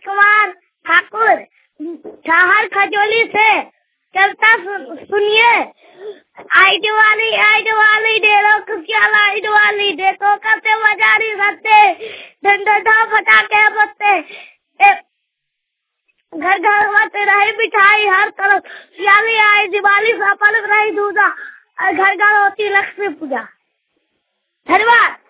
कुमार ठाकुर ठहर खजोली से चलता सुनिए। आई दिवाली डेरो खुशियाँ लाई दिवाली, देखो करते बाजारी सत्ते, धंधा फटाके बत्ते, घर घर मत रही मिठाई हर तरफ, खुशियाली आई दिवाली सफल रही दूजा, और घर घर होती लक्ष्मी पूजा। धन्यवाद।